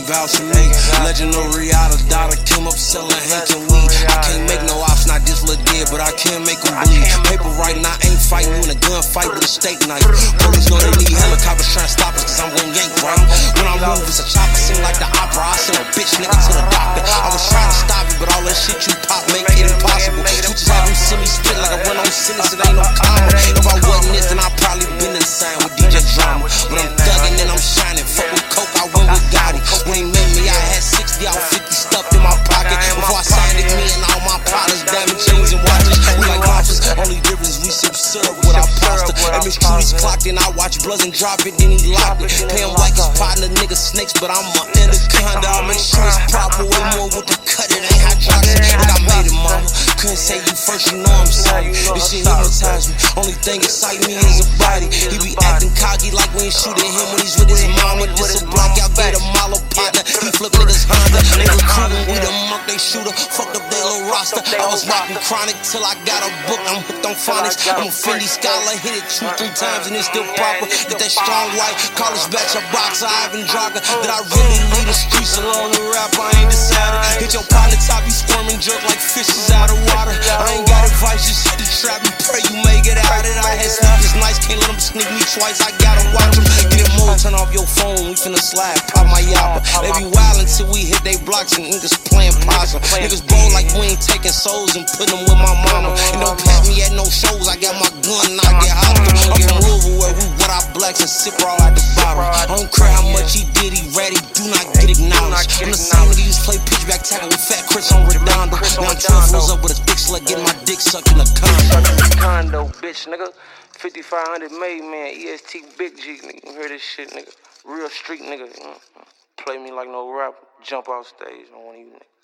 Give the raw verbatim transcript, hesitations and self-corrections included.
vouch for me. Legend of Riata, daughter came up selling hate and weed. I can't make no ops, not this little dead, but I can make them bleed. Paper right now, ain't fighting you in a gunfight with a steak knife. Police know they need helicopters trying to stop us, cause I'm gon' yank right. When I move, it's a chopper, seem like the opera. I send a bitch nigga to the doctor. I was trying to stop you, but all that shit you pop make it impossible. Switches have them see me spit like I run on sentence, it ain't no comma. If I wasn't this, then I probably been insane with D J Drama. But I'm thuggin' and I'm shining. Fuck with coke, I went with Gotti. When he met me, I had sixty out fifty stuffed in my pocket. Before I signed it, me and all my partners, diamond chains and watches. We like monsters, only difference we sip syrup with our pasta. And Miss Trudy's clocked in, I watch Bloods and drop it, then he locked it. Paying white his partner, nigga snakes, but I'm a anaconda. I make sure it's proper, way more with the cut, it ain't hydroxy. Like I made it, mama. Couldn't say you first, you know I'm sorry. This shit hypnotize me, only thing excite me is a body. He be acting cocky like we ain't shooting him when he's with his mama. This a block, y'all get a Malo partner. He flip niggas Honda. They recruiting, we the monk, they shooter. Fucked up their little roster. I was rocking chronic till I got a book. I'm hooked on phonics. I'm a Fendi scholar, hit it two, three times and it's still proper. Get that strong white, college batch of boxer, Ivan Draga. That I really lead the streets along the rap, I ain't decided. Hit your partner top, you squirming jerk like fishes out of water. I ain't got advice, just hit the trap and pray you may get out of it. I had sneakers nice, can't let them sneak me twice, I gotta watch them. Get it more, turn off your phone, we finna slide, pop my yapper. They be wild until we hit they blocks and niggas playing possum. Niggas bold like we ain't taking souls and putting them with my mama. And don't pat me at no shows, I got my gun and I get hostile. I'm from Louisville where we wet our blacks and sip raw at the bottom. I don't care how much he did, he ready, do not get acknowledged. I'm the same nigga used to play pitchback tackle with Fat Chris on Redondo. Now I'm twelve fools up with a thick slut, getting my dick sucked in a condo. Condo, bitch, nigga. fifty-five hundred made, man. E S T Big G, nigga. You hear this shit, nigga. Real street, nigga. Play me like no rapper. Jump off stage on one of you niggas.